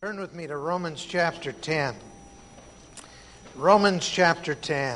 Turn with me to Romans chapter 10. Romans chapter 10.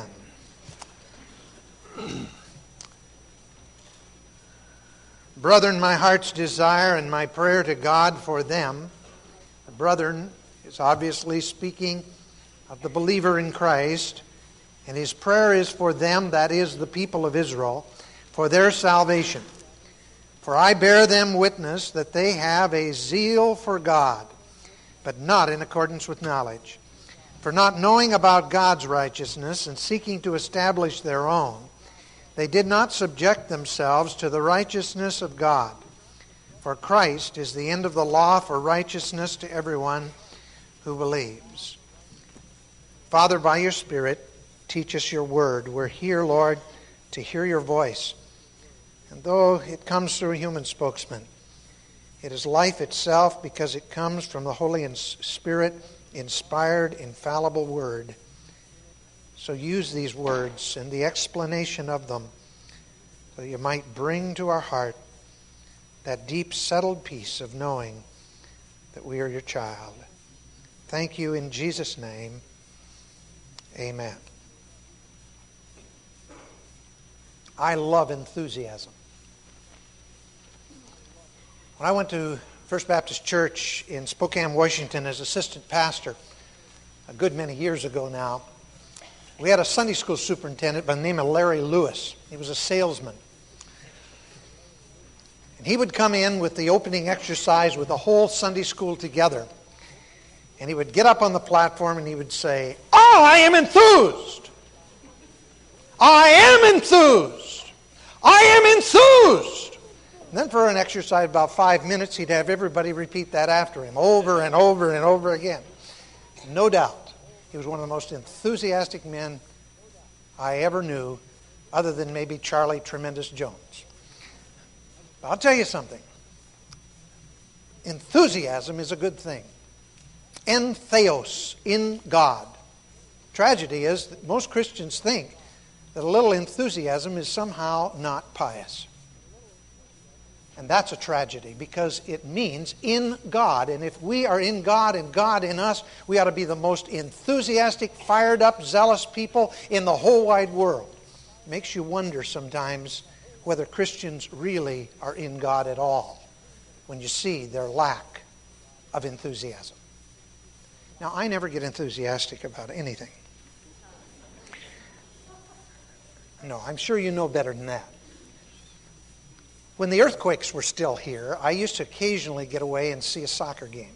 Brethren, my heart's desire and my prayer to God for them. The brethren is obviously speaking of the believer in Christ, and his prayer is for them, that is, the people of Israel, for their salvation. For I bear them witness that they have a zeal for God, but not in accordance with knowledge. For not knowing about God's righteousness and seeking to establish their own, they did not subject themselves to the righteousness of God. For Christ is the end of the law for righteousness to everyone who believes. Father, by your Spirit, teach us your word. We're here, Lord, to hear your voice. And though it comes through a human spokesman, it is life itself because it comes from the Holy Spirit-inspired, infallible Word. So use these words and the explanation of them so that you might bring to our heart that deep, settled peace of knowing that we are your child. Thank you in Jesus' name. Amen. I love enthusiasm. When I went to First Baptist Church in Spokane, Washington as assistant pastor a good many years ago now, we had a Sunday school superintendent by the name of Larry Lewis. He was a salesman. And he would come in with the opening exercise with the whole Sunday school together. And he would get up on the platform and he would say, "Oh, I am enthused! I am enthused! I am enthused!" And then for an exercise of about 5 minutes, he'd have everybody repeat that after him over and over and over again. No doubt, he was one of the most enthusiastic men I ever knew, other than maybe Charlie Tremendous Jones. But I'll tell you something. Enthusiasm is a good thing. Entheos, in God. Tragedy is that most Christians think that a little enthusiasm is somehow not pious. And that's a tragedy because it means in God. And if we are in God and God in us, we ought to be the most enthusiastic, fired up, zealous people in the whole wide world. It makes you wonder sometimes whether Christians really are in God at all when you see their lack of enthusiasm. Now, I never get enthusiastic about anything. No, I'm sure you know better than that. When the earthquakes were still here, I used to occasionally get away and see a soccer game.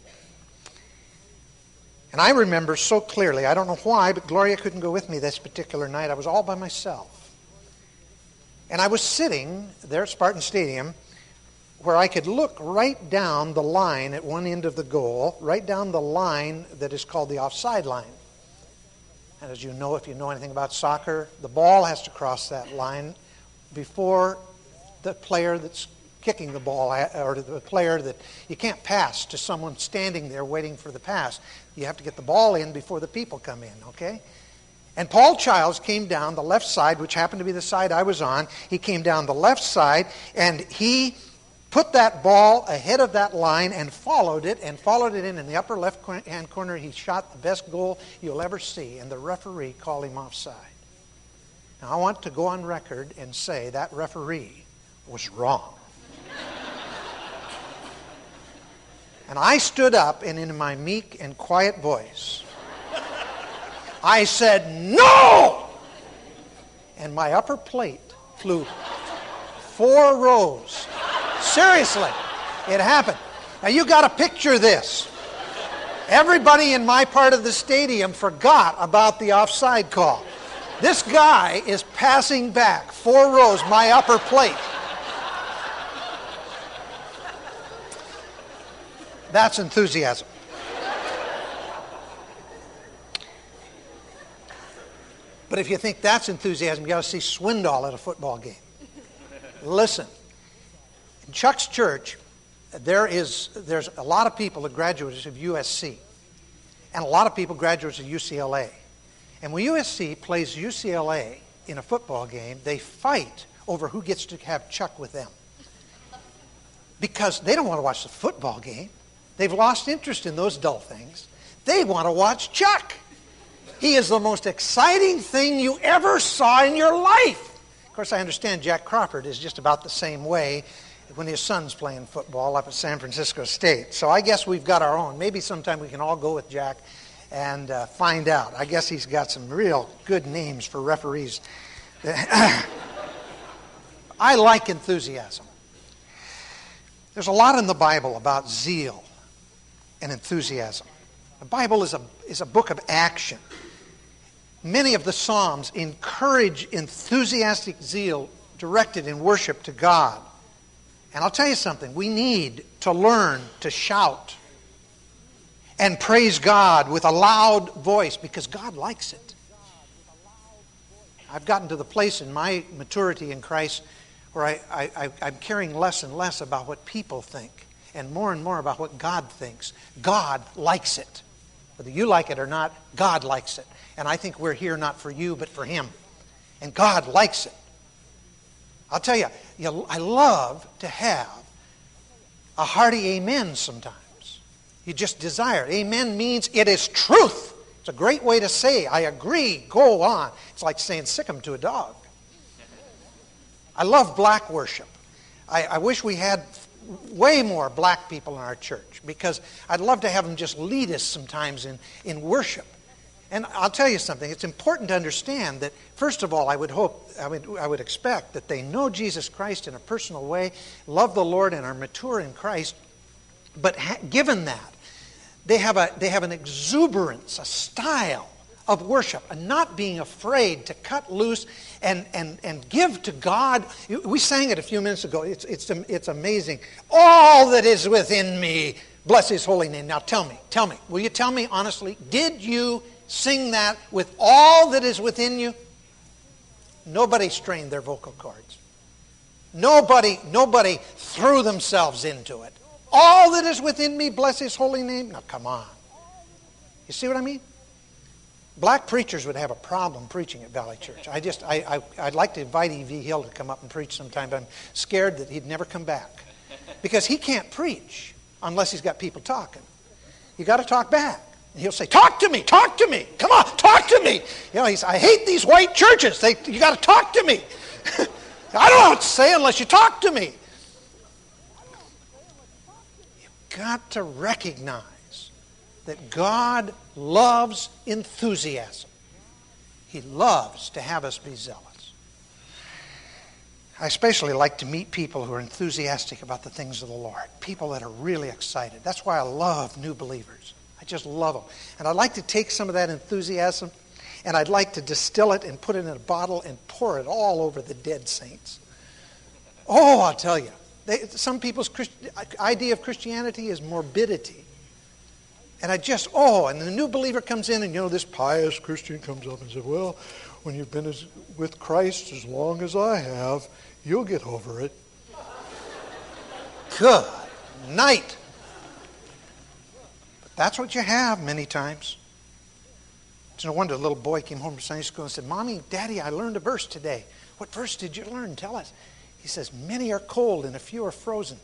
And I remember so clearly, I don't know why, but Gloria couldn't go with me this particular night. I was all by myself. And I was sitting there at Spartan Stadium where I could look right down the line at one end of the goal, right down the line that is called the offside line. And as you know, if you know anything about soccer, the ball has to cross that line before the player that's kicking the ball, or the player that you can't pass to someone standing there waiting for the pass. You have to get the ball in before the people come in, okay? And Paul Childs came down the left side, which happened to be the side I was on. He came down the left side, and he put that ball ahead of that line and followed it in the upper left-hand corner. He shot the best goal you'll ever see, and the referee called him offside. Now, I want to go on record and say that referee was wrong. And I stood up, and in my meek and quiet voice, I said, "No!" And my upper plate flew 4 rows. Seriously, it happened. Now you got to picture this. Everybody in my part of the stadium forgot about the offside call. This guy is passing back 4 rows, my upper plate. That's enthusiasm. But if you think that's enthusiasm, you got to see Swindoll at a football game. Listen, in Chuck's church, there's a lot of people that graduates of USC, and a lot of people graduates of UCLA. And when USC plays UCLA in a football game, they fight over who gets to have Chuck with them, because they don't want to watch the football game. They've lost interest in those dull things. They want to watch Chuck. He is the most exciting thing you ever saw in your life. Of course, I understand Jack Crawford is just about the same way when his son's playing football up at San Francisco State. So I guess we've got our own. Maybe sometime we can all go with Jack and find out. I guess he's got some real good names for referees. I like enthusiasm. There's a lot in the Bible about zeal and enthusiasm. The Bible is a book of action. Many of the Psalms encourage enthusiastic zeal directed in worship to God. And I'll tell you something, we need to learn to shout and praise God with a loud voice because God likes it. I've gotten to the place in my maturity in Christ where I'm caring less and less about what people think and more about what God thinks. God likes it. Whether you like it or not, God likes it. And I think we're here not for you, but for Him. And God likes it. I'll tell you, I love to have a hearty amen sometimes. You just desire it. Amen means it is truth. It's a great way to say, I agree, go on. It's like saying sick 'em to a dog. I love black worship. I wish we had way more black people in our church because I'd love to have them just lead us sometimes in worship. And I'll tell you something, it's important to understand that, first of all, I would expect that they know Jesus Christ in a personal way, love the Lord, and are mature in Christ. But given that, they have an exuberance, a style of worship, and not being afraid to cut loose and give to God. We sang it a few minutes ago. It's amazing. All that is within me, bless His holy name. Now tell me, will you tell me honestly, did you sing that with all that is within you? Nobody strained their vocal cords. Nobody threw themselves into it. All that is within me, bless His holy name. Now come on. You see what I mean? Black preachers would have a problem preaching at Valley Church. I'd like to invite E.V. Hill to come up and preach sometime, but I'm scared that he'd never come back. Because he can't preach unless he's got people talking. You got to talk back. And he'll say, talk to me, come on, talk to me. I hate these white churches. You got to talk to me. I don't know what to say unless you talk to me. You've got to recognize that God loves enthusiasm. He loves to have us be zealous. I especially like to meet people who are enthusiastic about the things of the Lord. People that are really excited. That's why I love new believers. I just love them. And I'd like to take some of that enthusiasm and I'd like to distill it and put it in a bottle and pour it all over the dead saints. Oh, I'll tell you. Some people's idea of Christianity is morbidity. And and the new believer comes in and this pious Christian comes up and says, well, when you've been with Christ as long as I have, you'll get over it. Good night. But that's what you have many times. It's no wonder a little boy came home from Sunday school and said, Mommy, Daddy, I learned a verse today. What verse did you learn? Tell us. He says, many are cold and a few are frozen.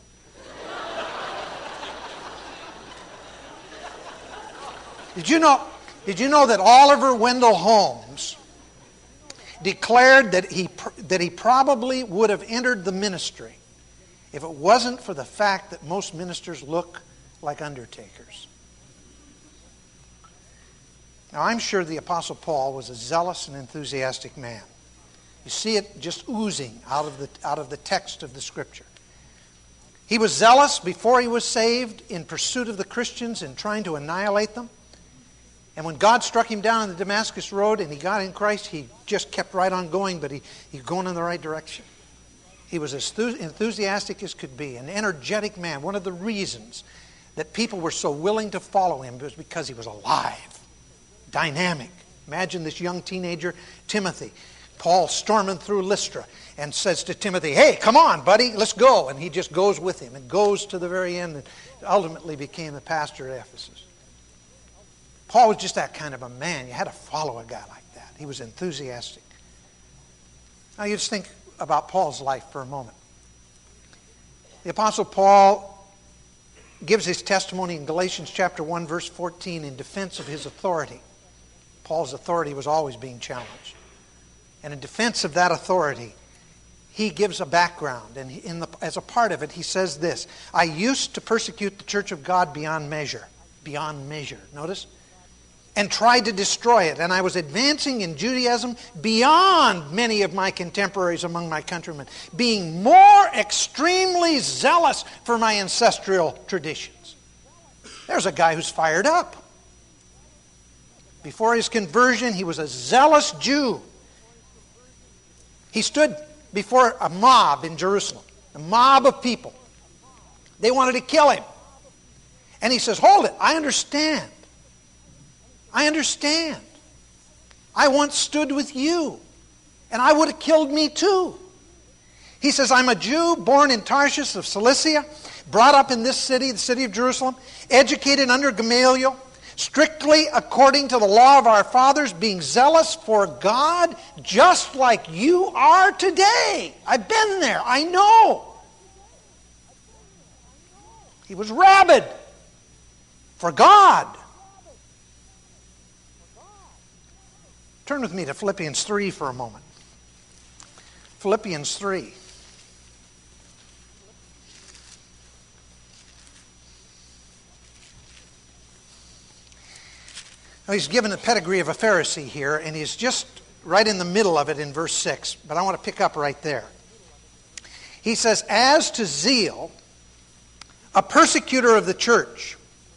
Did you know that Oliver Wendell Holmes declared that he probably would have entered the ministry if it wasn't for the fact that most ministers look like undertakers? Now, I'm sure the Apostle Paul was a zealous and enthusiastic man. You see it just oozing out of the text of the Scripture. He was zealous before he was saved in pursuit of the Christians and trying to annihilate them. And when God struck him down on the Damascus Road and he got in Christ, he just kept right on going, but he's going in the right direction. He was as enthusiastic as could be, an energetic man. One of the reasons that people were so willing to follow him was because he was alive, dynamic. Imagine this young teenager, Timothy. Paul storming through Lystra and says to Timothy, hey, come on, buddy, let's go. And he just goes with him and goes to the very end and ultimately became the pastor at Ephesus. Paul was just that kind of a man. You had to follow a guy like that. He was enthusiastic. Now you just think about Paul's life for a moment. The Apostle Paul gives his testimony in Galatians chapter 1, verse 14 in defense of his authority. Paul's authority was always being challenged. And in defense of that authority, he gives a background. And as a part of it, he says this: I used to persecute the church of God beyond measure. Beyond measure. Notice? And tried to destroy it. And I was advancing in Judaism beyond many of my contemporaries among my countrymen, being more extremely zealous for my ancestral traditions. There's a guy who's fired up. Before his conversion, he was a zealous Jew. He stood before a mob in Jerusalem, a mob of people. They wanted to kill him. And he says, hold it, I understand. I understand. I once stood with you, and I would have killed me too. He says, I'm a Jew born in Tarshish of Cilicia, brought up in this city, the city of Jerusalem, educated under Gamaliel, strictly according to the law of our fathers, being zealous for God, just like you are today. I've been there. I know. He was rabid for God. Turn with me to Philippians 3 for a moment. Philippians 3. Now, he's given the pedigree of a Pharisee here, and he's just right in the middle of it in verse 6. But I want to pick up right there. He says, as to zeal, a persecutor of the church,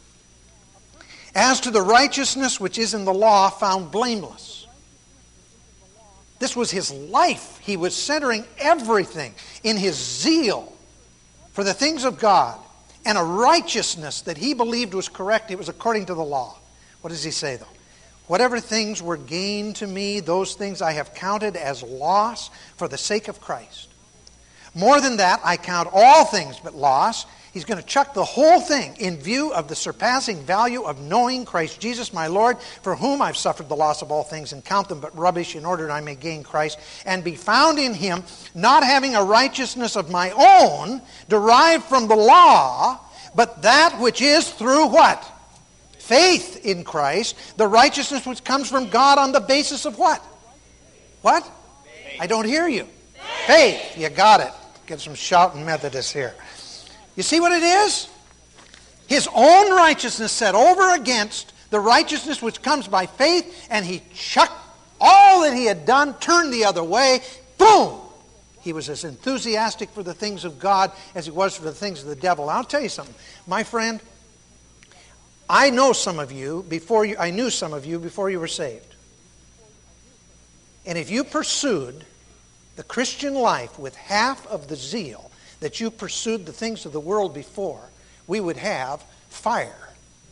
as to the righteousness which is in the law, found blameless. This was his life. He was centering everything in his zeal for the things of God and a righteousness that he believed was correct. It was according to the law. What does he say, though? Whatever things were gain to me, those things I have counted as loss for the sake of Christ. More than that, I count all things but loss. He's going to chuck the whole thing in view of the surpassing value of knowing Christ Jesus my Lord, for whom I've suffered the loss of all things, and count them but rubbish in order that I may gain Christ, and be found in him, not having a righteousness of my own, derived from the law, but that which is through what? Faith in Christ, the righteousness which comes from God on the basis of what? What? Faith. I don't hear you. Faith. You got it. Get some shouting Methodists here. You see what it is? His own righteousness set over against the righteousness which comes by faith, and he chucked all that he had done, turned the other way. Boom! He was as enthusiastic for the things of God as he was for the things of the devil. I'll tell you something. My friend, I know some of you I knew some of you before you were saved. And if you pursued the Christian life with half of the zeal that you pursued the things of the world before, we would have fire.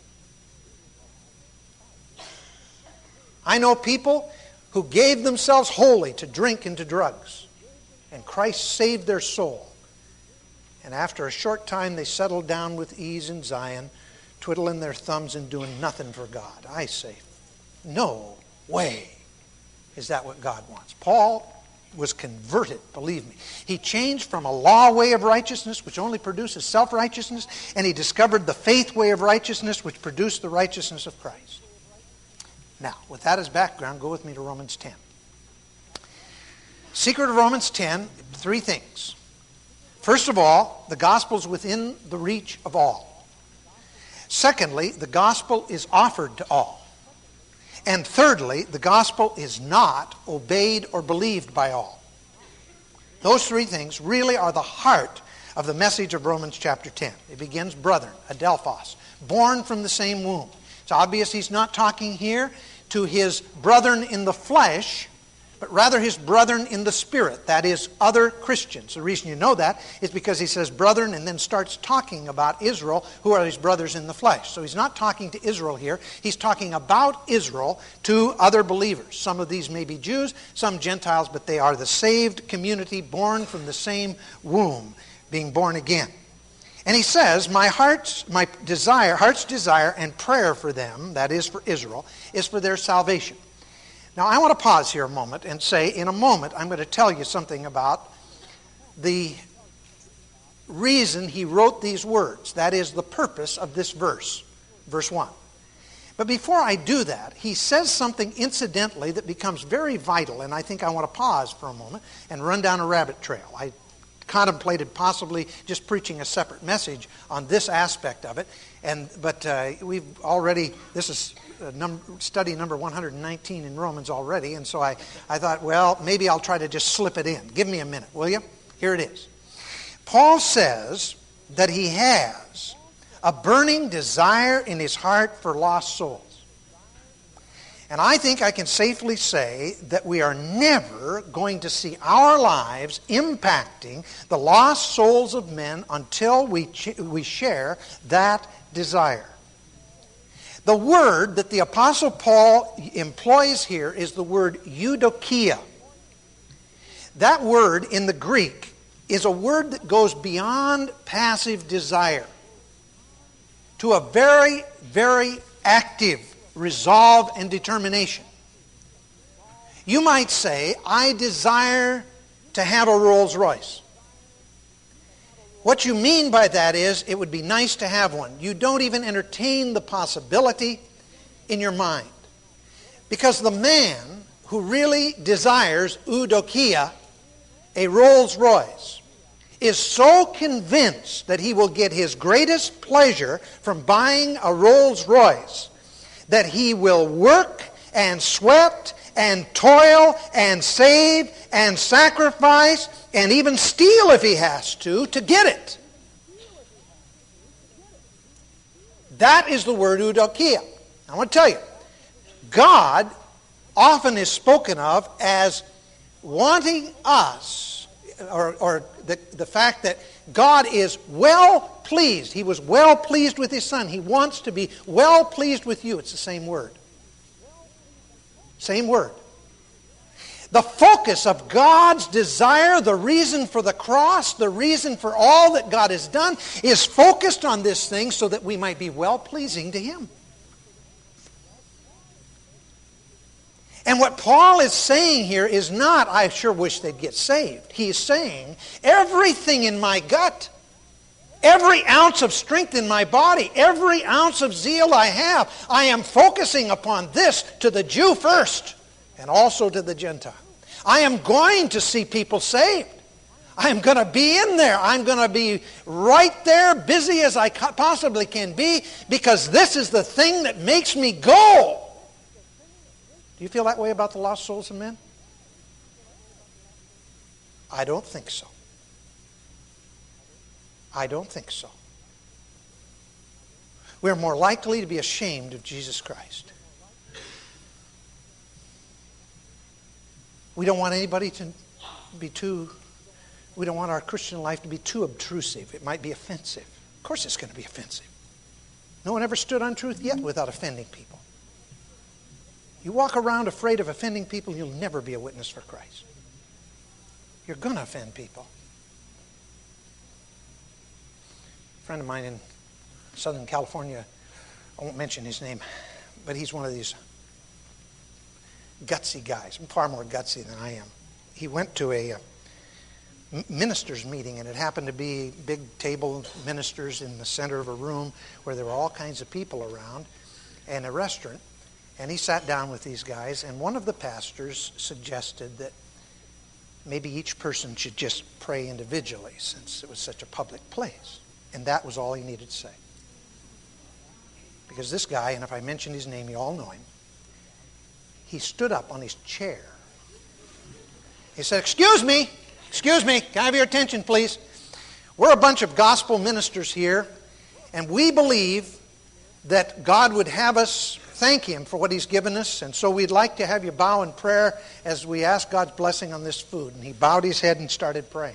I know people who gave themselves wholly to drink and to drugs, and Christ saved their soul. And after a short time, they settled down with ease in Zion, twiddling their thumbs and doing nothing for God. I say, no way is that what God wants. Paul was converted, believe me. He changed from a law way of righteousness, which only produces self-righteousness, and he discovered the faith way of righteousness, which produced the righteousness of Christ. Now, with that as background, go with me to Romans 10. Secret of Romans 10, three things. First of all, the gospel is within the reach of all. Secondly, the gospel is offered to all. And thirdly, the gospel is not obeyed or believed by all. Those three things really are the heart of the message of Romans chapter 10. It begins, brethren, adelphos, born from the same womb. It's obvious he's not talking here to his brethren in the flesh, but rather his brethren in the spirit, that is, other Christians. The reason you know that is because he says brethren and then starts talking about Israel, who are his brothers in the flesh. So he's not talking to Israel here. He's talking about Israel to other believers. Some of these may be Jews, some Gentiles, but they are the saved community born from the same womb, being born again. And he says, my heart's desire and prayer for them, that is for Israel, is for their salvation. Now, I want to pause here a moment and say, in a moment, I'm going to tell you something about the reason he wrote these words. That is the purpose of this verse, verse 1. But before I do that, he says something incidentally that becomes very vital, and I think I want to pause for a moment and run down a rabbit trail. I contemplated possibly just preaching a separate message on this aspect of it, but we've already, this is study number 119 in Romans already, and so I thought, well, maybe I'll try to just slip it in. Give me a minute, will you? Here it is. Paul says that he has a burning desire in his heart for lost souls. And I think I can safely say that we are never going to see our lives impacting the lost souls of men until we share that desire. The word that the Apostle Paul employs here is the word eudokia. That word in the Greek is a word that goes beyond passive desire to a very, very active resolve and determination. You might say, I desire to have a Rolls Royce. What you mean by that is, it would be nice to have one. You don't even entertain the possibility in your mind. Because the man who really desires eudokia, a Rolls Royce, is so convinced that he will get his greatest pleasure from buying a Rolls Royce that he will work and sweat and toil and save and sacrifice and even steal if he has to get it. That is the word eudokia. I want to tell you, God often is spoken of as wanting us, or the fact that God is well pleased. He was well pleased with His Son. He wants to be well pleased with you. It's the same word. Same word. The focus of God's desire, the reason for the cross, the reason for all that God has done, is focused on this thing so that we might be well pleasing to Him. And what Paul is saying here is not, I sure wish they'd get saved. He is saying, everything in my gut, every ounce of strength in my body, every ounce of zeal I have, I am focusing upon this to the Jew first and also to the Gentile. I am going to see people saved. I am going to be in there. I'm going to be right there, busy as I possibly can be, because this is the thing that makes me go. Do you feel that way about the lost souls of men? I don't think so. I don't think so. We're more likely to be ashamed of Jesus Christ. We don't want anybody to be we don't want our Christian life to be too obtrusive. It might be offensive. Of course it's going to be offensive. No one ever stood on truth yet without offending people. You walk around afraid of offending people, you'll never be a witness for Christ. You're going to offend people. A friend of mine in Southern California, I won't mention his name, but he's one of these gutsy guys, far more gutsy than I am. He went to a ministers' meeting, and it happened to be a big table of ministers in the center of a room where there were all kinds of people around, and a restaurant. And he sat down with these guys, and one of the pastors suggested that maybe each person should just pray individually since it was such a public place. And that was all he needed to say. Because this guy, and if I mention his name, you all know him, he stood up on his chair. He said, excuse me, can I have your attention, please? We're a bunch of gospel ministers here, and we believe that God would have us thank Him for what He's given us, and so we'd like to have you bow in prayer as we ask God's blessing on this food. And he bowed his head and started praying.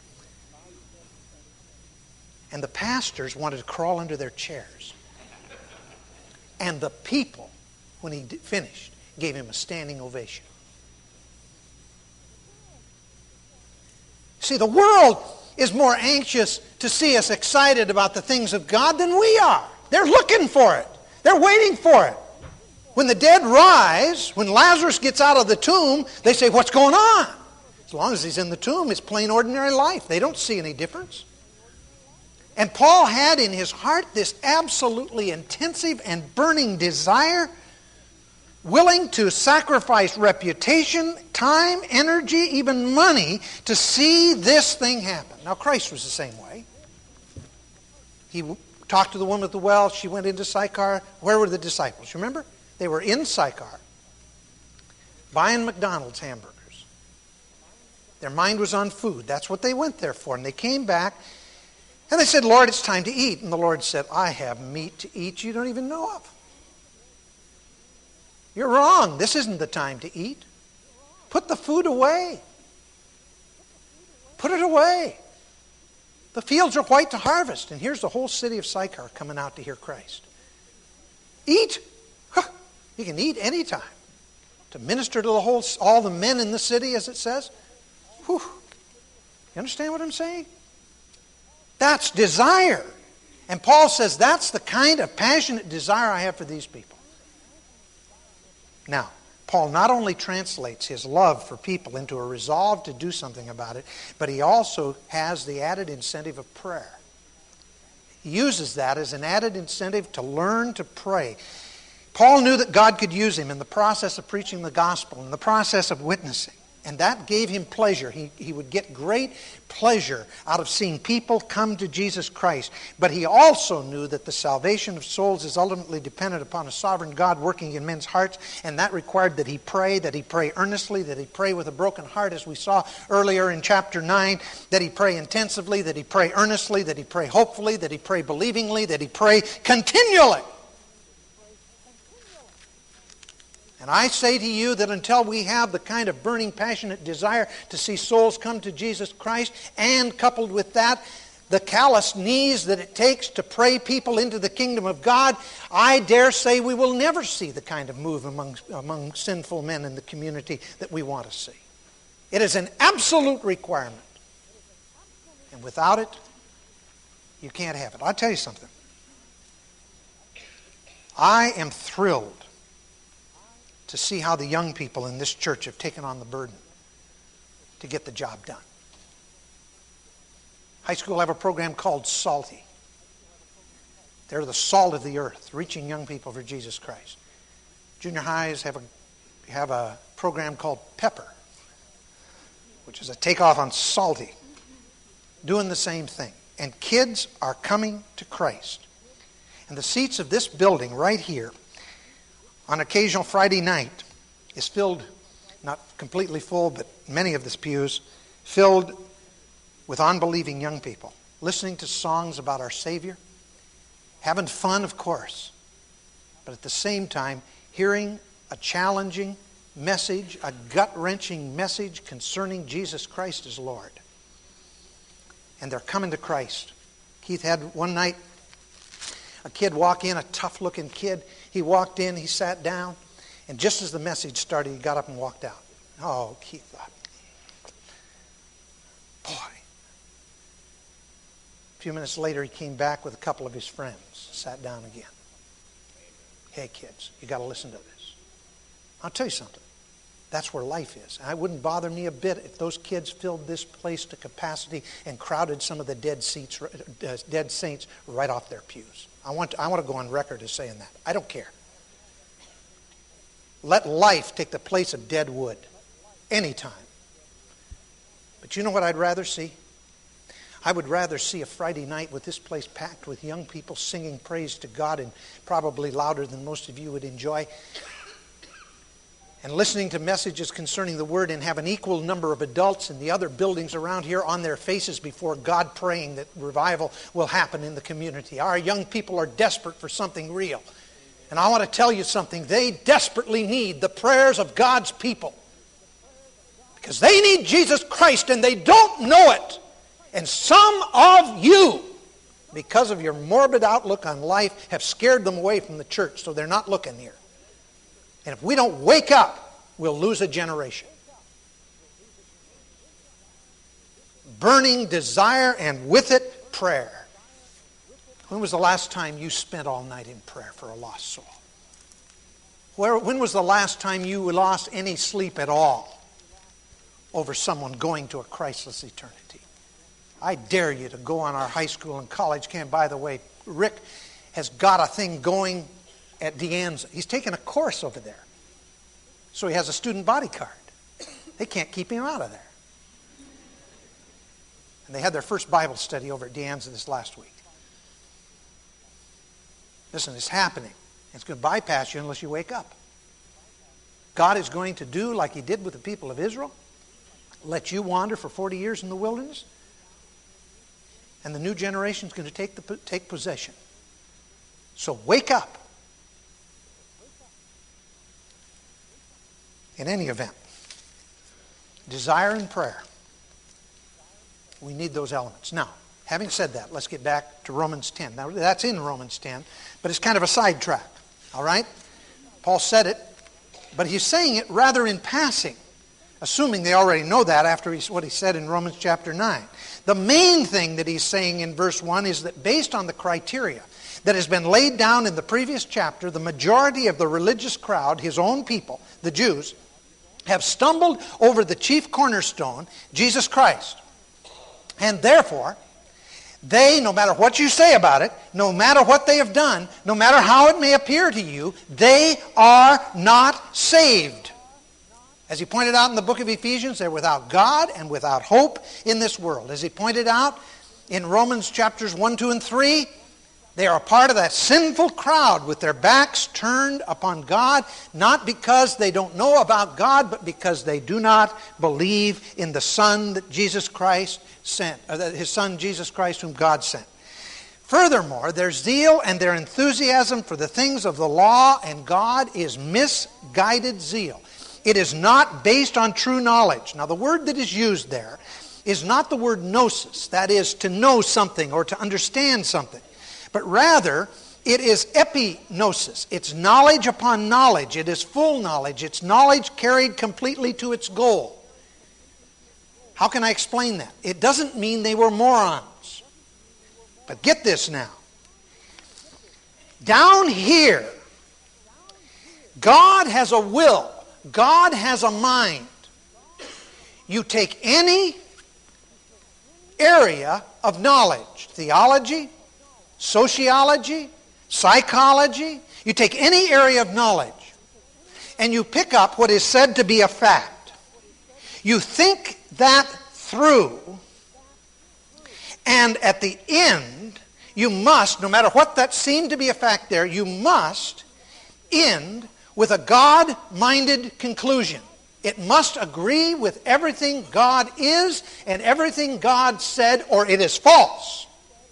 And the pastors wanted to crawl under their chairs. And the people, when he finished, gave him a standing ovation. See, the world is more anxious to see us excited about the things of God than we are. They're looking for it. They're waiting for it. When the dead rise, when Lazarus gets out of the tomb, they say, what's going on? As long as he's in the tomb, it's plain ordinary life. They don't see any difference. And Paul had in his heart this absolutely intensive and burning desire, willing to sacrifice reputation, time, energy, even money to see this thing happen. Now, Christ was the same way. He talked to the woman at the well. She went into Sychar. Where were the disciples? Remember? They were in Sychar, buying McDonald's hamburgers. Their mind was on food. That's what they went there for. And they came back, and they said, Lord, it's time to eat. And the Lord said, I have meat to eat you don't even know of. You're wrong. This isn't the time to eat. Put the food away. Put it away. The fields are white to harvest. And here's the whole city of Sychar coming out to hear Christ. Eat. Huh. You can eat anytime. To minister to all the men in the city, as it says. Whew. You understand what I'm saying? That's desire. And Paul says that's the kind of passionate desire I have for these people. Now, Paul not only translates his love for people into a resolve to do something about it, but he also has the added incentive of prayer. He uses that as an added incentive to learn to pray. Paul knew that God could use him in the process of preaching the gospel, in the process of witnessing. And that gave him pleasure. He would get great pleasure out of seeing people come to Jesus Christ. But he also knew that the salvation of souls is ultimately dependent upon a sovereign God working in men's hearts. And that required that he pray earnestly, that he pray with a broken heart, as we saw earlier in chapter 9, that he pray intensively, that he pray earnestly, that he pray hopefully, that he pray believingly, that he pray continually. And I say to you that until we have the kind of burning, passionate desire to see souls come to Jesus Christ, and coupled with that, the calloused knees that it takes to pray people into the kingdom of God, I dare say we will never see the kind of move among sinful men in the community that we want to see. It is an absolute requirement. And without it, you can't have it. I'll tell you something. I am thrilled to see how the young people in this church have taken on the burden to get the job done. High school have a program called Salty. They're the salt of the earth, reaching young people for Jesus Christ. Junior highs have a program called Pepper, which is a takeoff on Salty, doing the same thing. And kids are coming to Christ. And the seats of this building right here, on occasional Friday night, is filled, not completely full, but many of the pews, filled with unbelieving young people, listening to songs about our Savior, having fun, of course, but at the same time, hearing a challenging message, a gut-wrenching message concerning Jesus Christ as Lord. And they're coming to Christ. Keith had one night a kid walk in, a tough-looking kid. He walked in, he sat down, and just as the message started, he got up and walked out. Oh, Keith thought, boy. A few minutes later, he came back with a couple of his friends, sat down again. Hey, kids, you got to listen to this. I'll tell you something. That's where life is. And it wouldn't bother me a bit if those kids filled this place to capacity and crowded some of the dead saints right off their pews. I want to go on record as saying that. I don't care. Let life take the place of dead wood anytime. But you know what I'd rather see? I would rather see a Friday night with this place packed with young people singing praise to God, and probably louder than most of you would enjoy, and listening to messages concerning the Word, and have an equal number of adults in the other buildings around here on their faces before God, praying that revival will happen in the community. Our young people are desperate for something real. And I want to tell you something. They desperately need the prayers of God's people. Because they need Jesus Christ and they don't know it. And some of you, because of your morbid outlook on life, have scared them away from the church, so they're not looking here. And if we don't wake up, we'll lose a generation. Burning desire, and with it, prayer. When was the last time you spent all night in prayer for a lost soul? When was the last time you lost any sleep at all over someone going to a Christless eternity? I dare you to go on our high school and college camp. By the way, Rick has got a thing going at De Anza. He's taken a course over there. So he has a student body card. They can't keep him out of there. And they had their first Bible study over at De Anza this last week. Listen, it's happening. It's going to bypass you unless you wake up. God is going to do like He did with the people of Israel. Let you wander for 40 years in the wilderness. And the new generation is going to take possession. So wake up. In any event, desire and prayer. We need those elements. Now, having said that, let's get back to Romans 10. Now, that's in Romans 10, but it's kind of a sidetrack. All right? Paul said it, but he's saying it rather in passing, assuming they already know that after what he said in Romans chapter 9. The main thing that he's saying in verse 1 is that based on the criteria that has been laid down in the previous chapter, the majority of the religious crowd, his own people, the Jews, have stumbled over the chief cornerstone, Jesus Christ. And therefore, they, no matter what you say about it, no matter what they have done, no matter how it may appear to you, they are not saved. As he pointed out in the book of Ephesians, they're without God and without hope in this world. As he pointed out in Romans chapters 1, 2, and 3, they are a part of that sinful crowd with their backs turned upon God, not because they don't know about God, but because they do not believe in the Son that Jesus Christ sent, or His Son Jesus Christ whom God sent. Furthermore, their zeal and their enthusiasm for the things of the law and God is misguided zeal. It is not based on true knowledge. Now, the word that is used there is not the word gnosis, that is, to know something or to understand something. But rather, it is epignosis. It's knowledge upon knowledge. It is full knowledge. It's knowledge carried completely to its goal. How can I explain that? It doesn't mean they were morons. But get this now. Down here, God has a will. God has a mind. You take any area of knowledge, theology, sociology, psychology, you take any area of knowledge and you pick up what is said to be a fact. You think that through, and at the end, you must, no matter what that seemed to be a fact there, you must end with a God-minded conclusion. It must agree with everything God is and everything God said, or it is false.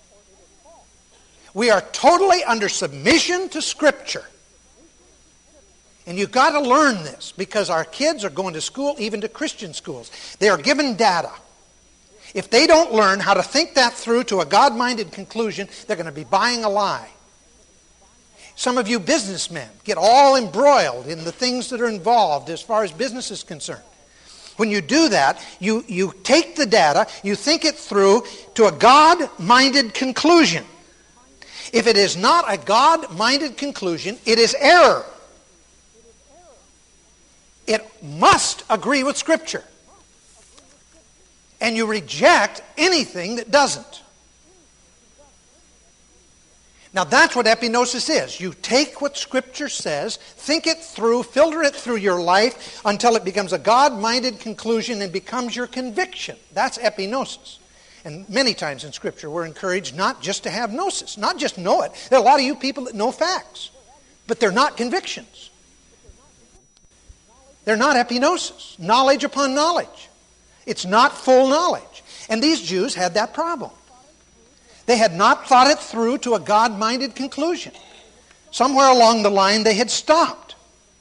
We are totally under submission to Scripture. And you've got to learn this because our kids are going to school, even to Christian schools. They are given data. If they don't learn how to think that through to a God-minded conclusion, they're going to be buying a lie. Some of you businessmen get all embroiled in the things that are involved as far as business is concerned. When you do that, you take the data, you think it through to a God-minded conclusion. If it is not a God-minded conclusion, it is error. It must agree with Scripture. And you reject anything that doesn't. Now that's what epignosis is. You take what Scripture says, think it through, filter it through your life until it becomes a God-minded conclusion and becomes your conviction. That's epignosis. And many times in Scripture we're encouraged not just to have gnosis, not just know it. There are a lot of you people that know facts, but they're not convictions. They're not epignosis, knowledge upon knowledge. It's not full knowledge. And these Jews had that problem. They had not thought it through to a God-minded conclusion. Somewhere along the line they had stopped.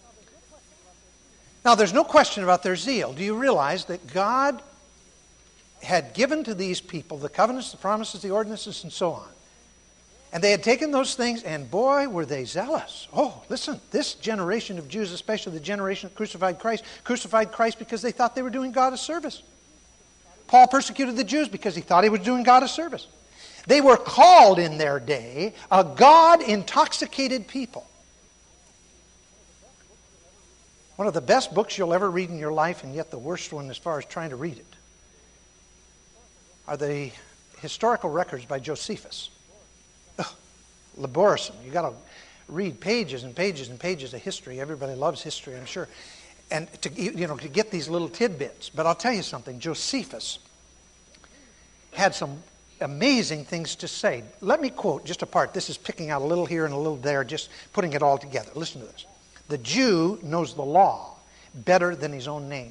Now there's no question about their zeal. Do you realize that God had given to these people the covenants, the promises, the ordinances, and so on. And they had taken those things, and boy, were they zealous. Oh, listen, this generation of Jews, especially the generation that crucified Christ because they thought they were doing God a service. Paul persecuted the Jews because he thought he was doing God a service. They were called in their day a God-intoxicated people. One of the best books you'll ever read in your life, and yet the worst one as far as trying to read it, are the historical records by Josephus. Ugh, laborsome. You got to read pages and pages and pages of history. Everybody loves history, I'm sure. And to get these little tidbits. But I'll tell you something. Josephus had some amazing things to say. Let me quote just a part. This is picking out a little here and a little there, just putting it all together. Listen to this. The Jew knows the law better than his own name.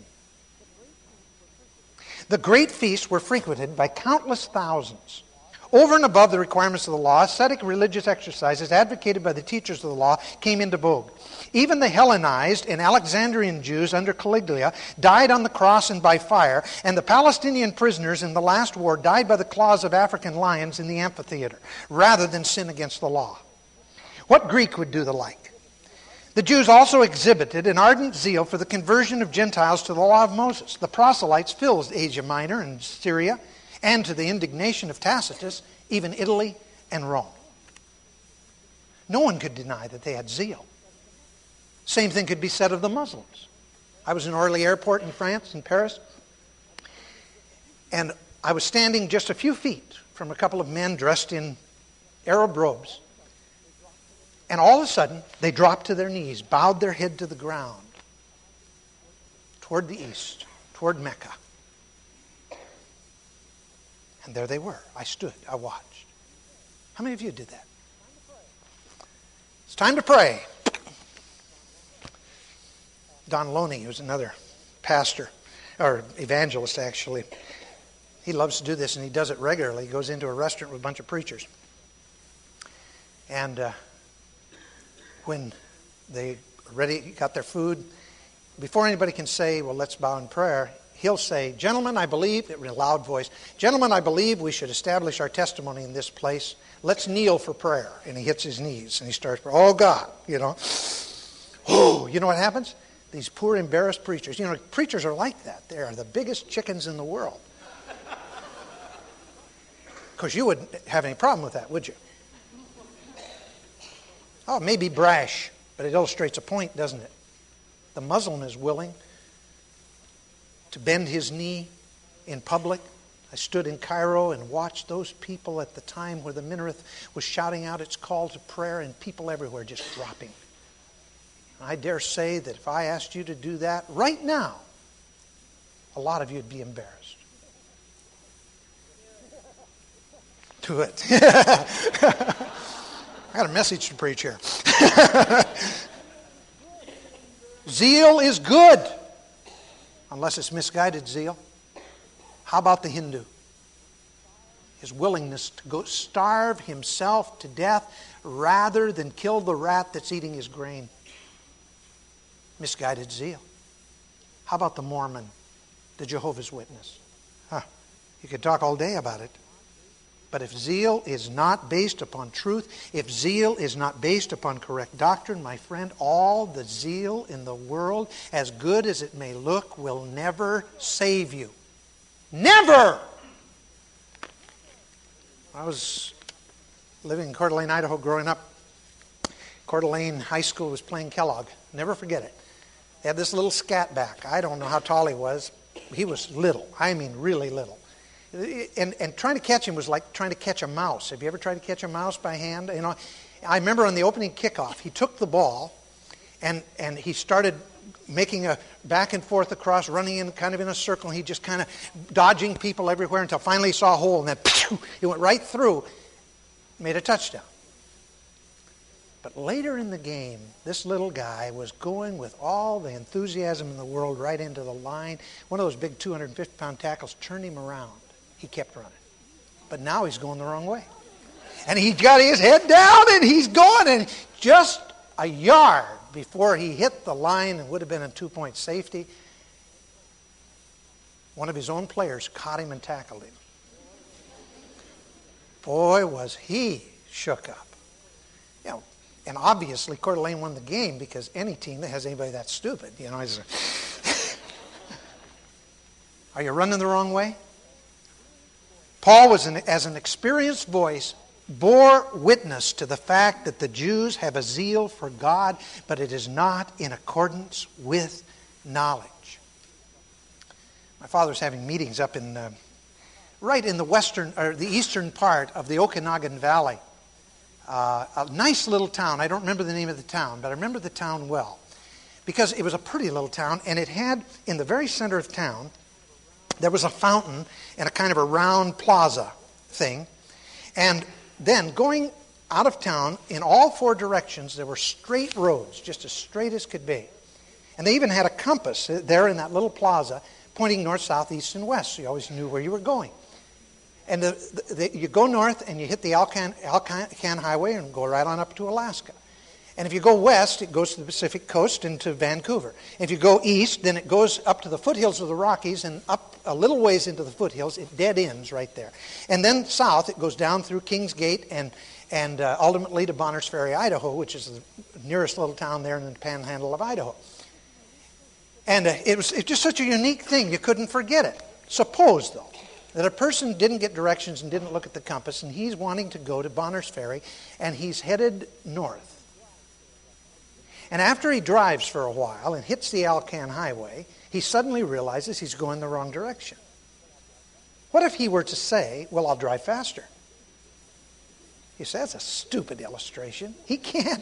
The great feasts were frequented by countless thousands. Over and above the requirements of the law, ascetic religious exercises advocated by the teachers of the law came into vogue. Even the Hellenized and Alexandrian Jews under Caligula died on the cross and by fire, and the Palestinian prisoners in the last war died by the claws of African lions in the amphitheater, rather than sin against the law. What Greek would do the like? The Jews also exhibited an ardent zeal for the conversion of Gentiles to the law of Moses. The proselytes filled Asia Minor and Syria, and to the indignation of Tacitus, even Italy and Rome. No one could deny that they had zeal. Same thing could be said of the Muslims. I was in Orly Airport in France, in Paris, and I was standing just a few feet from a couple of men dressed in Arab robes. And all of a sudden, they dropped to their knees, bowed their head to the ground, toward the east, toward Mecca. And there they were. I stood. I watched. How many of you did that? It's time to pray. Don Loney, who's another pastor, or evangelist actually, he loves to do this and he does it regularly. He goes into a restaurant with a bunch of preachers. And when they got their food, before anybody can say, well, let's bow in prayer, he'll say, gentlemen, I believe, in a loud voice, gentlemen, I believe we should establish our testimony in this place. Let's kneel for prayer. And he hits his knees and he starts praying. Oh, God, Oh, you know what happens? These poor, embarrassed preachers. Preachers are like that. They are the biggest chickens in the world. Because you wouldn't have any problem with that, would you? Oh, it may be brash, but it illustrates a point, doesn't it? The Muslim is willing to bend his knee in public. I stood in Cairo and watched those people at the time where the minaret was shouting out its call to prayer and people everywhere just dropping. I dare say that if I asked you to do that right now, a lot of you would be embarrassed. Do it. I got a message to preach here. Zeal is good, unless it's misguided zeal. How about the Hindu? His willingness to go starve himself to death rather than kill the rat that's eating his grain. Misguided zeal. How about the Mormon, the Jehovah's Witness? You could talk all day about it. But if zeal is not based upon truth, if zeal is not based upon correct doctrine, my friend, all the zeal in the world, as good as it may look, will never save you. Never! I was living in Coeur d'Alene, Idaho, growing up. Coeur d'Alene High School was playing Kellogg. Never forget it. They had this little scat back. I don't know how tall he was. He was little. I mean really little. And trying to catch him was like trying to catch a mouse. Have you ever tried to catch a mouse by hand? I remember on the opening kickoff, he took the ball and he started making a back and forth across, running in kind of in a circle. He just kind of dodging people everywhere until finally he saw a hole, and then he went right through, made a touchdown. But later in the game, this little guy was going with all the enthusiasm in the world right into the line. One of those big 250-pound tackles turned him around. He kept running. But now he's going the wrong way. And he got his head down and he's going. And just a yard before he hit the line and would have been a 2-point safety, one of his own players caught him and tackled him. Boy, was he shook up. And obviously Coeur d'Alene won the game because any team that has anybody that stupid, is Are you running the wrong way? Paul was, as an experienced voice, bore witness to the fact that the Jews have a zeal for God, but it is not in accordance with knowledge. My father's having meetings up in right in the western or the eastern part of the Okanagan Valley. A nice little town. I don't remember the name of the town, but I remember the town well because it was a pretty little town, and it had in the very center of town there was a fountain and a kind of a round plaza thing, and then going out of town in all four directions there were straight roads, just as straight as could be. And they even had a compass there in that little plaza pointing north, south, east, and west, so you always knew where you were going. And you go north and you hit the Alcan Highway and go right on up to Alaska. And if you go west, it goes to the Pacific coast and to Vancouver. If you go east, then it goes up to the foothills of the Rockies, and up a little ways into the foothills, it dead ends right there. And then south, it goes down through Kings Gate and ultimately to Bonners Ferry, Idaho, which is the nearest little town there in the panhandle of Idaho. And it was just such a unique thing, you couldn't forget it. Suppose, though, that a person didn't get directions and didn't look at the compass, and he's wanting to go to Bonners Ferry, and he's headed north. And after he drives for a while and hits the Alcan Highway, he suddenly realizes he's going the wrong direction. What if he were to say, well, I'll drive faster? You say, that's a stupid illustration. He can't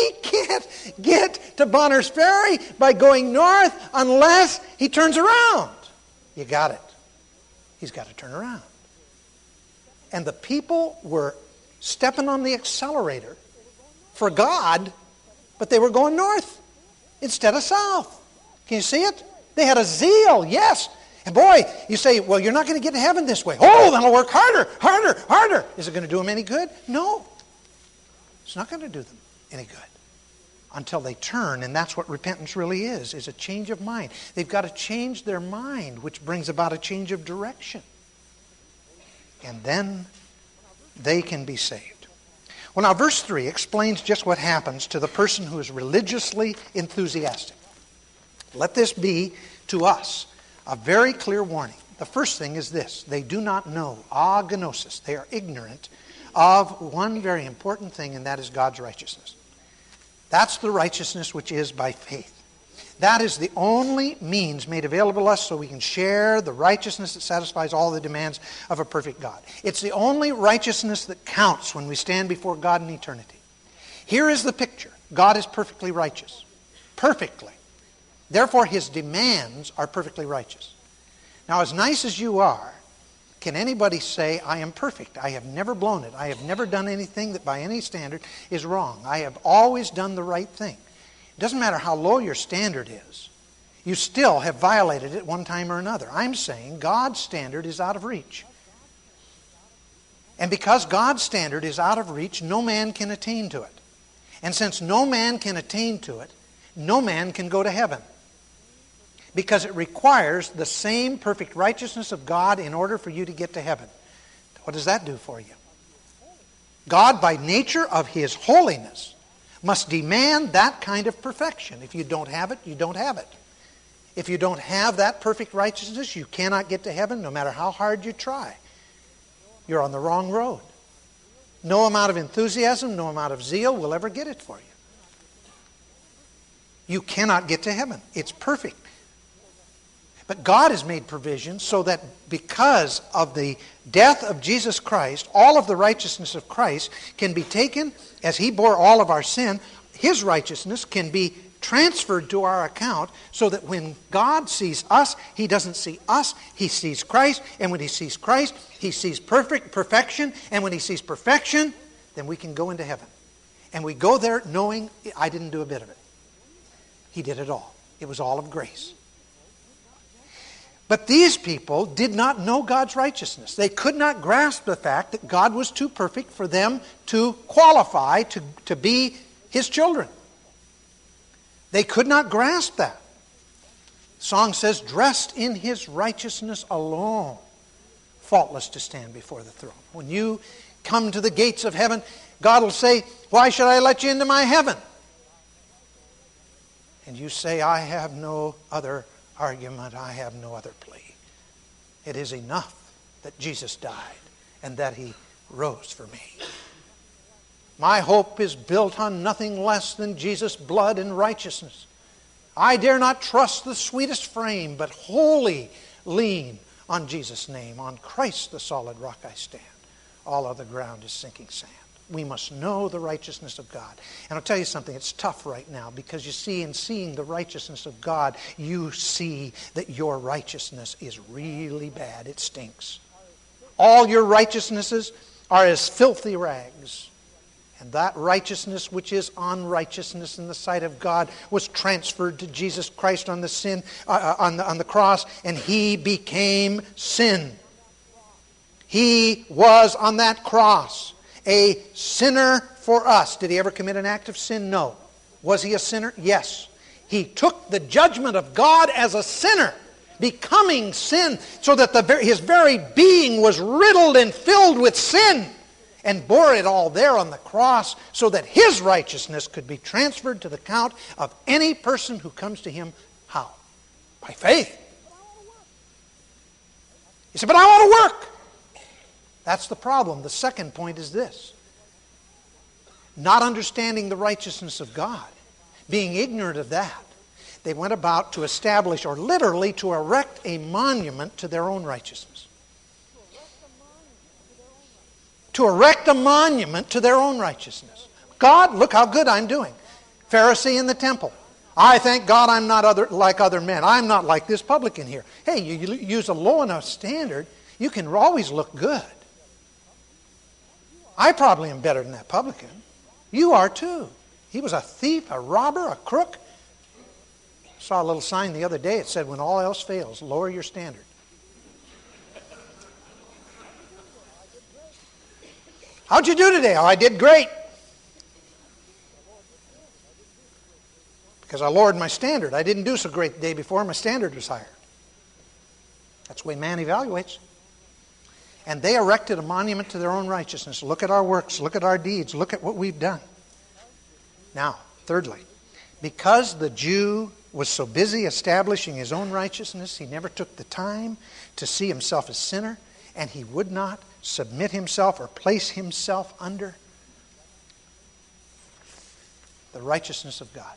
get to Bonners Ferry by going north unless he turns around. You got it. He's got to turn around. And the people were stepping on the accelerator for God, but they were going north instead of south. Can you see it? They had a zeal, yes. And boy, you say, well, you're not going to get to heaven this way. Oh, then I'll work harder, harder, harder. Is it going to do them any good? No. It's not going to do them any good until they turn, and that's what repentance really is a change of mind. They've got to change their mind, which brings about a change of direction. And then they can be saved. Well, now, verse 3 explains just what happens to the person who is religiously enthusiastic. Let this be, to us, a very clear warning. The first thing is this: they do not know, agnosis. They are ignorant of one very important thing, and that is God's righteousness. That's the righteousness which is by faith. That is the only means made available to us so we can share the righteousness that satisfies all the demands of a perfect God. It's the only righteousness that counts when we stand before God in eternity. Here is the picture. God is perfectly righteous. Perfectly. Therefore, His demands are perfectly righteous. Now, as nice as you are, can anybody say, I am perfect? I have never blown it. I have never done anything that by any standard is wrong. I have always done the right thing. It doesn't matter how low your standard is. You still have violated it one time or another. I'm saying God's standard is out of reach. And because God's standard is out of reach, no man can attain to it. And since no man can attain to it, no man can go to heaven. Because it requires the same perfect righteousness of God in order for you to get to heaven. What does that do for you? God, by nature of His holiness, must demand that kind of perfection. If you don't have it, you don't have it. If you don't have that perfect righteousness, you cannot get to heaven no matter how hard you try. You're on the wrong road. No amount of enthusiasm, no amount of zeal will ever get it for you. You cannot get to heaven. It's perfect. But God has made provision so that because of the death of Jesus Christ, all of the righteousness of Christ can be taken as He bore all of our sin. His righteousness can be transferred to our account so that when God sees us, He doesn't see us, He sees Christ. And when He sees Christ, He sees perfection. And when He sees perfection, then we can go into heaven. And we go there knowing I didn't do a bit of it. He did it all. It was all of grace. But these people did not know God's righteousness. They could not grasp the fact that God was too perfect for them to qualify to be His children. They could not grasp that. The song says, dressed in His righteousness alone, faultless to stand before the throne. When you come to the gates of heaven, God will say, why should I let you into my heaven? And you say, I have no other argument, I have no other plea. It is enough that Jesus died and that He rose for me. My hope is built on nothing less than Jesus' blood and righteousness. I dare not trust the sweetest frame, but wholly lean On Jesus' name, on Christ the solid rock I stand. All other ground is sinking sand. We must know the righteousness of God. And I'll tell you something, it's tough right now because you see, in seeing the righteousness of God, you see that your righteousness is really bad. It stinks. All your righteousnesses are as filthy rags. And that righteousness which is unrighteousness in the sight of God was transferred to Jesus Christ on the cross, and He became sin. He was on that cross a sinner for us. Did He ever commit an act of sin? No. Was He a sinner? Yes. He took the judgment of God as a sinner, becoming sin, so that His very being was riddled and filled with sin, and bore it all there on the cross so that His righteousness could be transferred to the account of any person who comes to Him. How? By faith. You say, but I want to work. That's the problem. The second point is this. Not understanding the righteousness of God, being ignorant of that, they went about to establish, or literally to erect, a monument to their own righteousness. To erect a monument to their own righteousness. God, look how good I'm doing. Pharisee in the temple. I thank God I'm not like other men. I'm not like this publican here. Hey, you use a low enough standard, you can always look good. I probably am better than that publican. You are too. He was a thief, a robber, a crook. I saw a little sign the other day. It said, when all else fails, lower your standard. How'd you do today? Oh, I did great. Because I lowered my standard. I didn't do so great the day before. My standard was higher. That's the way man evaluates. And they erected a monument to their own righteousness. Look at our works. Look at our deeds. Look at what we've done. Now, thirdly, because the Jew was so busy establishing his own righteousness, he never took the time to see himself as sinner, and he would not submit himself or place himself under the righteousness of God.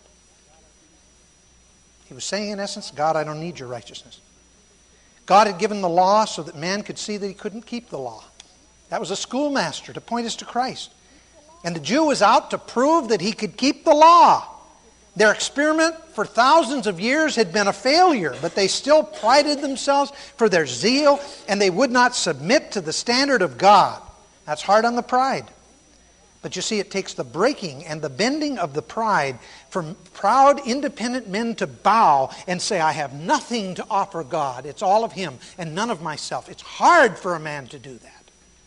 He was saying, in essence, God, I don't need your righteousness. God had given the law so that man could see that he couldn't keep the law. That was a schoolmaster to point us to Christ. And the Jew was out to prove that he could keep the law. Their experiment for thousands of years had been a failure, but they still prided themselves for their zeal, and they would not submit to the standard of God. That's hard on the pride. But you see, it takes the breaking and the bending of the pride for proud, independent men to bow and say, I have nothing to offer God. It's all of Him and none of myself. It's hard for a man to do that.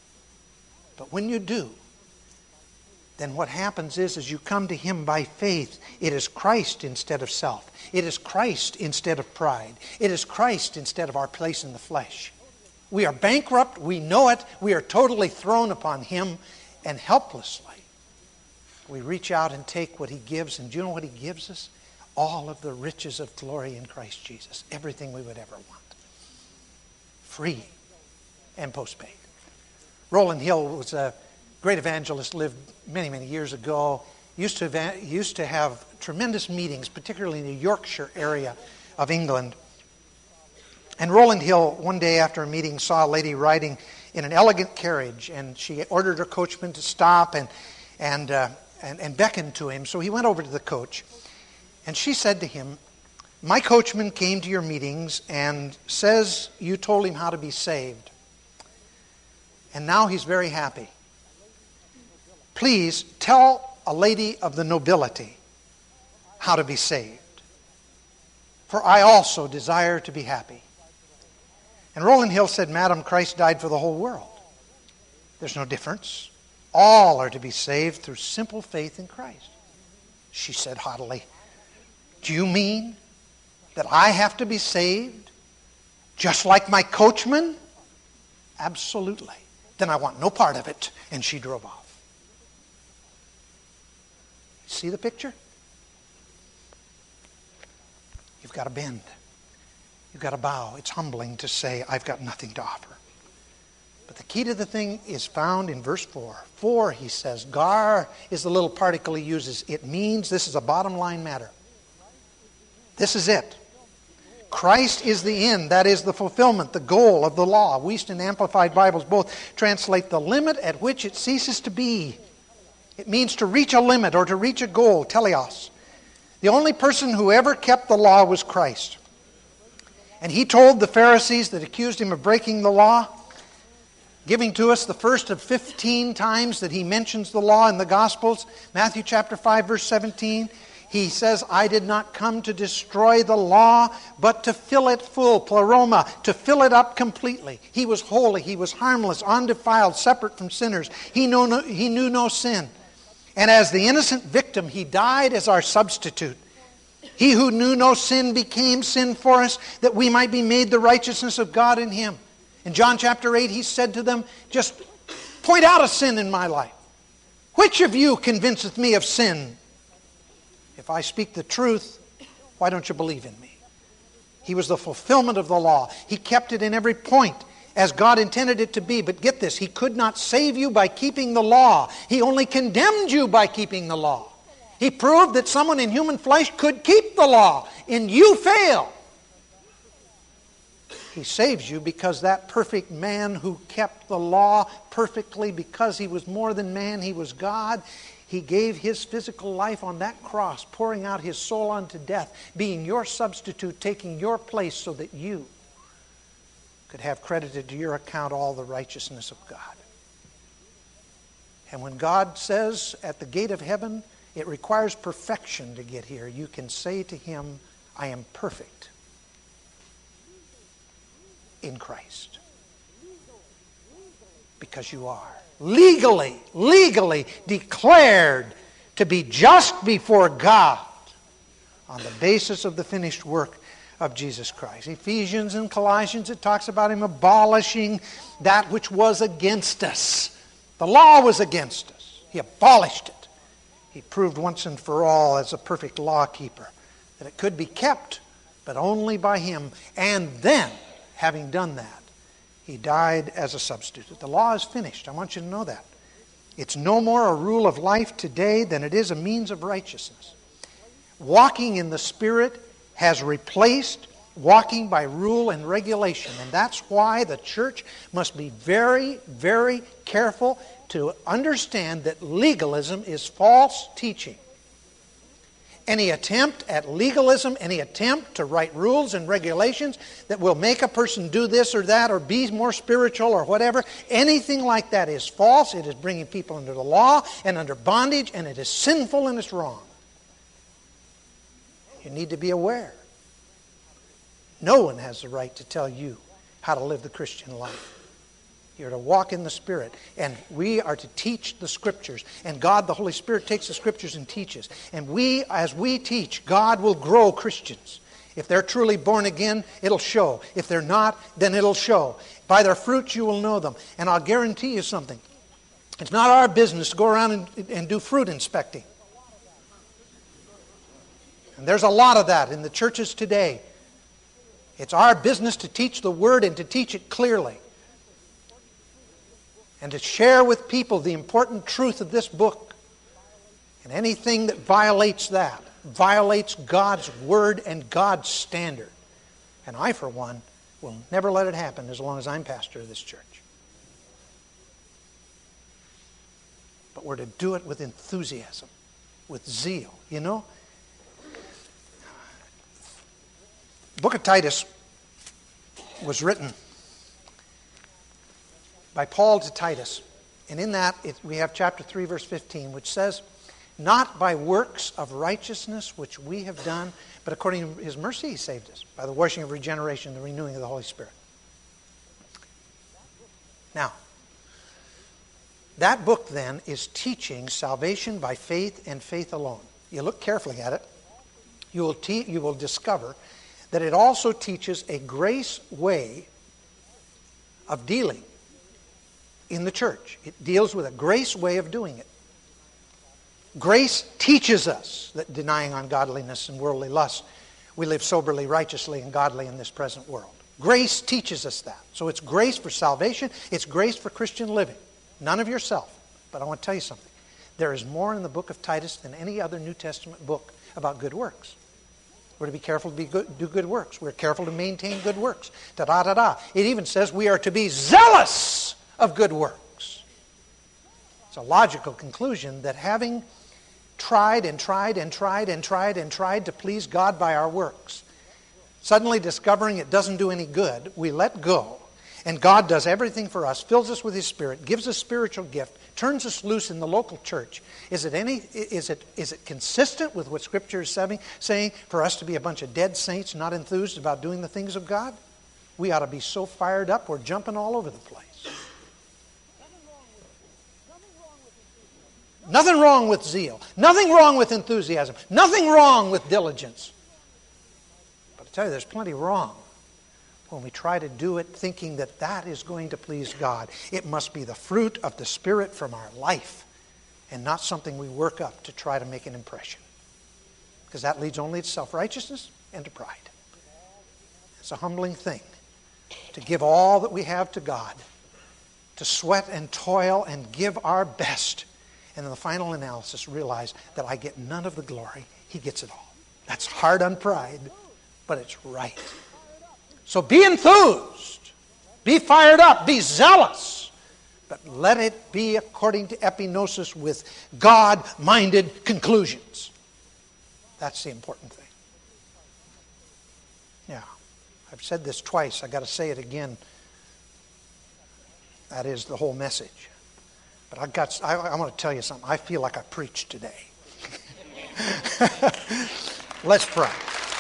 But when you do, then what happens is you come to Him by faith. It is Christ instead of self. It is Christ instead of pride. It is Christ instead of our place in the flesh. We are bankrupt. We know it. We are totally thrown upon Him, and helplessly we reach out and take what He gives. And do you know what He gives us? All of the riches of glory in Christ Jesus. Everything we would ever want. Free and postpaid. Roland Hill was a great evangelist, lived many, many years ago. Used to have tremendous meetings, particularly in the Yorkshire area of England. And Roland Hill, one day after a meeting, saw a lady riding in an elegant carriage, and she ordered her coachman to stop and beckoned to him. So he went over to the coach, and she said to him, my coachman came to your meetings and says you told him how to be saved. And now he's very happy. Please tell a lady of the nobility how to be saved. For I also desire to be happy. And Roland Hill said, Madam, Christ died for the whole world. There's no difference. All are to be saved through simple faith in Christ. She said haughtily, do you mean that I have to be saved just like my coachman? Absolutely. Then I want no part of it. And she drove off. See the picture? You've got to bend. You've got to bow. It's humbling to say, I've got nothing to offer. But the key to the thing is found in verse 4. For, he says, gar is the little particle he uses. It means this is a bottom line matter. This is it. Christ is the end, that is the fulfillment, the goal of the law. Wuest and Amplified Bibles both translate the limit at which it ceases to be. It means to reach a limit or to reach a goal, teleos. The only person who ever kept the law was Christ. And He told the Pharisees that accused Him of breaking the law, giving to us the first of 15 times that He mentions the law in the Gospels. Matthew chapter 5, verse 17. He says, I did not come to destroy the law, but to fill it full, pleroma, to fill it up completely. He was holy, He was harmless, undefiled, separate from sinners. He knew no sin. And as the innocent victim, He died as our substitute. He who knew no sin became sin for us, that we might be made the righteousness of God in Him. In John chapter 8, He said to them, just point out a sin in my life. Which of you convinceth me of sin? If I speak the truth, why don't you believe in me? He was the fulfillment of the law. He kept it in every point as God intended it to be. But get this, He could not save you by keeping the law. He only condemned you by keeping the law. He proved that someone in human flesh could keep the law, and you fail. He saves you because that perfect man who kept the law perfectly, because He was more than man, He was God, He gave His physical life on that cross, pouring out His soul unto death, being your substitute, taking your place so that you could have credited to your account all the righteousness of God. And when God says at the gate of heaven, it requires perfection to get here, you can say to Him, I am perfect in Christ. Because you are legally declared to be just before God on the basis of the finished work of Jesus Christ. Ephesians and Colossians, it talks about Him abolishing that which was against us. The law was against us. He abolished it. He proved once and for all as a perfect law keeper that it could be kept, but only by Him. And then, having done that, He died as a substitute. The law is finished. I want you to know that. It's no more a rule of life today than it is a means of righteousness. Walking in the Spirit has replaced walking by rule and regulation. And that's why the church must be very, very careful to understand that legalism is false teaching. Any attempt at legalism, any attempt to write rules and regulations that will make a person do this or that or be more spiritual or whatever, anything like that is false. It is bringing people under the law and under bondage, and it is sinful and it's wrong. You need to be aware. No one has the right to tell you how to live the Christian life. You're to walk in the Spirit, and we are to teach the Scriptures. And God, the Holy Spirit, takes the Scriptures and teaches. And we, as we teach, God will grow Christians. If they're truly born again, it'll show. If they're not, then it'll show. By their fruits you will know them. And I'll guarantee you something. It's not our business to go around and do fruit inspecting. And there's a lot of that in the churches today. It's our business to teach the Word and to teach it clearly. And to share with people the important truth of this book. And anything that violates that violates God's Word and God's standard. And I, for one, will never let it happen as long as I'm pastor of this church. But we're to do it with enthusiasm, with zeal. You know, the book of Titus was written by Paul to Titus. And in that, we have chapter 3, verse 15, which says, not by works of righteousness which we have done, but according to His mercy He saved us, by the washing of regeneration, the renewing of the Holy Spirit. Now, that book then is teaching salvation by faith and faith alone. You look carefully at it, you will discover that it also teaches a grace way of dealing in the church. It deals with a grace way of doing it. Grace teaches us that denying ungodliness and worldly lust, we live soberly, righteously, and godly in this present world. Grace teaches us that. So it's grace for salvation. It's grace for Christian living. None of yourself. But I want to tell you something. There is more in the book of Titus than any other New Testament book about good works. We're to be careful to do good works. We're careful to maintain good works. Da-da-da-da. It even says we are to be zealous of good works. It's a logical conclusion that having tried and tried and tried and tried and tried to please God by our works, suddenly discovering it doesn't do any good, we let go. And God does everything for us, fills us with His Spirit, gives us spiritual gift, turns us loose in the local church. Is it consistent with what Scripture is saying for us to be a bunch of dead saints not enthused about doing the things of God? We ought to be so fired up we're jumping all over the place. Nothing wrong with zeal. Nothing wrong with enthusiasm. Nothing wrong with diligence. But I tell you, there's plenty wrong when we try to do it thinking that that is going to please God. It must be the fruit of the Spirit from our life and not something we work up to try to make an impression. Because that leads only to self-righteousness and to pride. It's a humbling thing to give all that we have to God, to sweat and toil and give our best, and in the final analysis realize that I get none of the glory. He gets it all. That's hard on pride, but it's right. So be enthused, be fired up, be zealous, but let it be according to epignosis with God-minded conclusions. That's the important thing. Yeah, I've said this twice. I've got to say it again. That is the whole message. But I want to tell you something. I feel like I preached today. Let's pray.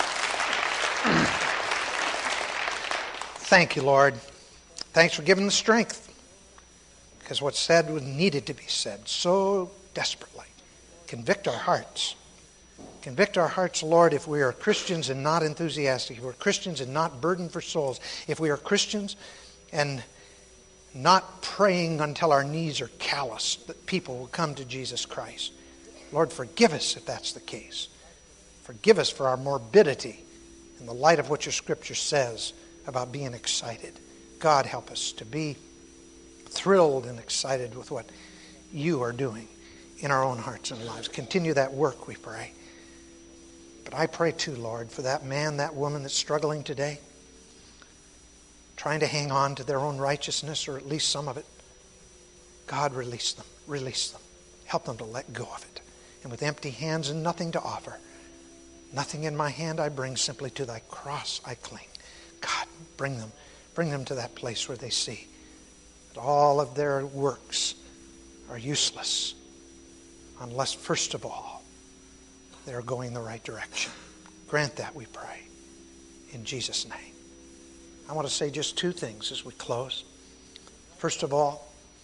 Thank you, Lord. Thanks for giving the strength. Because what's said was needed to be said so desperately. Convict our hearts. Convict our hearts, Lord, if we are Christians and not enthusiastic, if we're Christians and not burdened for souls, if we are Christians and not praying until our knees are calloused that people will come to Jesus Christ. Lord, forgive us if that's the case. Forgive us for our morbidity in the light of what your Scripture says about being excited. God, help us to be thrilled and excited with what you are doing in our own hearts and lives. Continue that work, we pray. But I pray too, Lord, for that man, that woman that's struggling today, trying to hang on to their own righteousness, or at least some of it. God, release them. Release them. Help them to let go of it. And with empty hands and nothing to offer, nothing in my hand I bring, simply to thy cross I cling. God, bring them to that place where they see that all of their works are useless unless, first of all, they're going the right direction. Grant that, we pray, in Jesus' name. I want to say just two things as we close. First of all,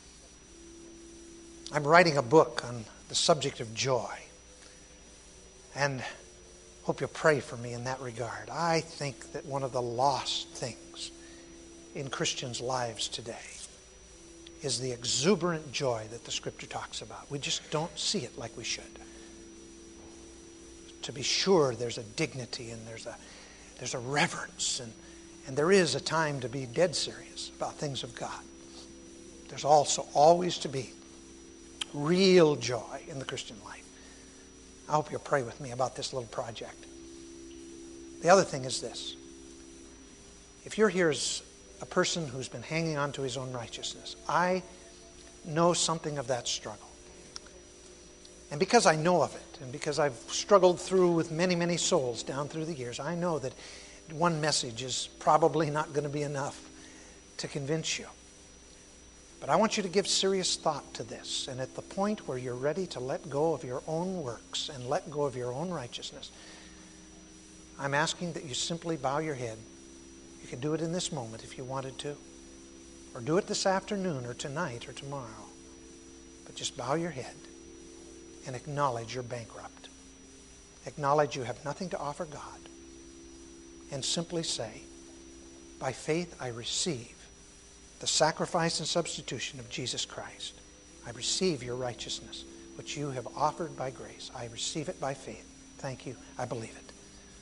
I'm writing a book on the subject of joy. And hope you'll pray for me in that regard. I think that one of the lost things in Christians' lives today is the exuberant joy that the Scripture talks about. We just don't see it like we should. To be sure, there's a dignity and there's a reverence and there is a time to be dead serious about things of God. There's also always to be real joy in the Christian life. I hope you'll pray with me about this little project. The other thing is this. If you're here as a person who's been hanging on to his own righteousness, I know something of that struggle. And because I know of it, and because I've struggled through with many, many souls down through the years, I know that one message is probably not going to be enough to convince you. But I want you to give serious thought to this. And at the point where you're ready to let go of your own works and let go of your own righteousness, I'm asking that you simply bow your head. You can do it in this moment if you wanted to. Or do it this afternoon or tonight or tomorrow. But just bow your head and acknowledge you're bankrupt. Acknowledge you have nothing to offer God. And simply say, by faith I receive the sacrifice and substitution of Jesus Christ. I receive your righteousness, which you have offered by grace. I receive it by faith. Thank you. I believe it.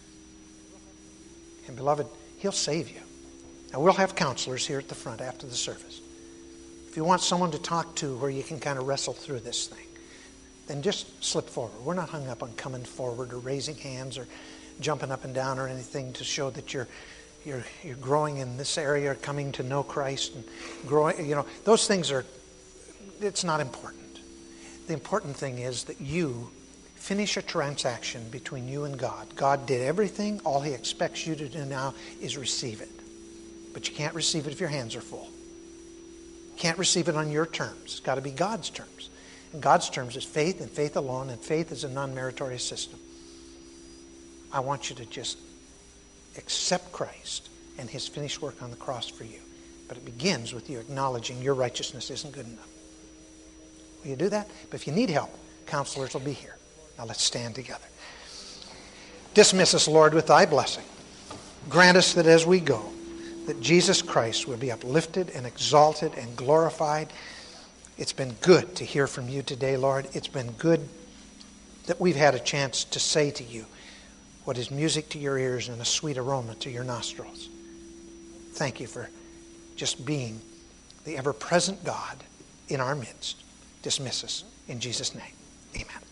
And beloved, He'll save you. Now, we'll have counselors here at the front after the service. If you want someone to talk to where you can kind of wrestle through this thing, then just slip forward. We're not hung up on coming forward or raising hands or jumping up and down or anything to show that you're growing in this area, coming to know Christ and growing. Those things it's not important. The important thing is that you finish a transaction between you and God. God did everything. All He expects you to do now is receive it. But you can't receive it if your hands are full. You can't receive it on your terms. It's got to be God's terms. And God's terms is faith and faith alone, and faith is a non-meritorious system. I want you to just accept Christ and His finished work on the cross for you. But it begins with you acknowledging your righteousness isn't good enough. Will you do that? But if you need help, counselors will be here. Now let's stand together. Dismiss us, Lord, with Thy blessing. Grant us that as we go, that Jesus Christ will be uplifted and exalted and glorified. It's been good to hear from You today, Lord. It's been good that we've had a chance to say to You what is music to Your ears and a sweet aroma to Your nostrils. Thank You for just being the ever-present God in our midst. Dismiss us in Jesus' name. Amen.